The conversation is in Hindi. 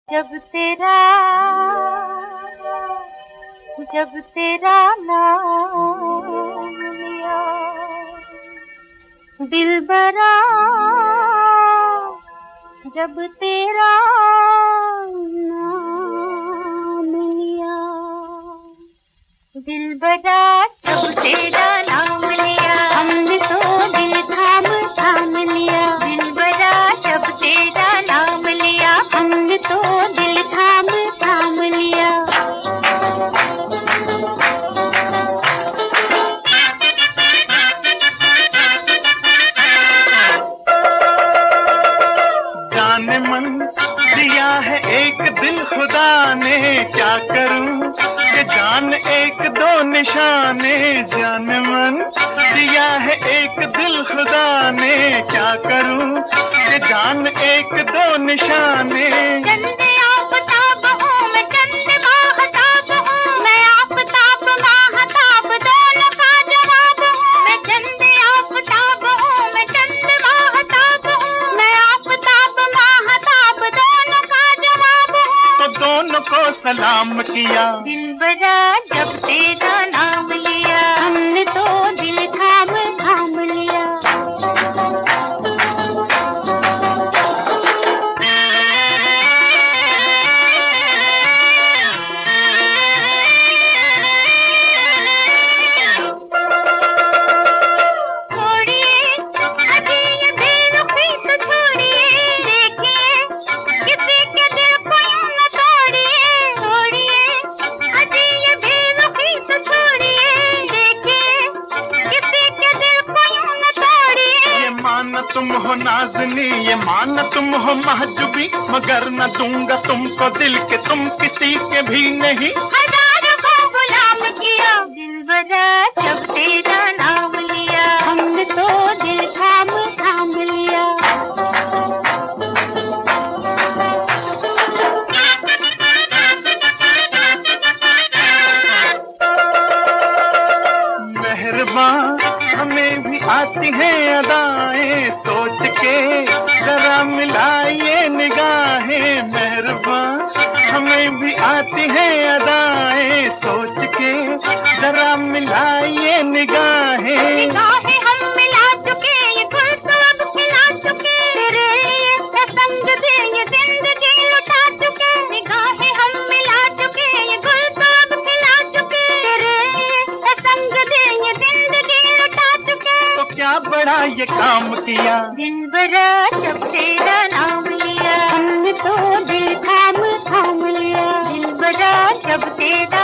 जब तेरा नाम लिया दिलबरा, जब तेरा नाम लिया दिलबरा, जब तेरा नाम लिया हमने तो दिल थाम थाम लिया। दिलबरा, जब तेरा नाम लिया हमने तो दिल थाम थाम लिया। जाने मन दिया है एक दिल खुदा ने, क्या करूं कि जान एक दो निशाने। जाने मन दिया है एक दिल खुदा ने, क्या करूं कि जान एक दो निशाने। चंदे आफताब हूँ मैं, चंदे माहताब हूँ मैं, आफताब माहताब दोनों का जवाब हूँ मैं। चंदे आफताब हूँ मैं, चंदे माहताब हूँ मैं, आफताब माहताब दोनों का जवाब हूँ। तो दोनों को सलाम किया। दिलबरा, जब तेरा नाम लिया हमने तो दिल थाम थाम लिया। तुम हो नाज़नी, ये मान तुम हो महजूबी, मगर न दूंगा तुमको दिल के तुम किसी के भी नहीं। हजारों को गुलाम किया। दिलबरा, जब तेरा नाम लिया हमने तो दिल थाम थाम लिया। मेहरबान हमें भी आती है अदाएं, सोच के जरा मिलाइए निगाहें। मेहरबान हमें भी आती है अदाएं, सोच के जरा मिलाइए निगाहें। निगाहें हम मिला चुके, ये गुल तो अब खिला चुके, तेरे लिए संग दे ये जिंदगी लुटा चुके। निगाहें हम मिला चुके, ये गुल तो अब खिला चुके, तेरे लिए संग दे ये जिंदगी लुटा चुके। तो क्या बड़ा ये काम किया। दिलबरा, जब तेरा नाम लिया हमने तो दिल थाम थाम लिया। दिलबरा, जब तेरा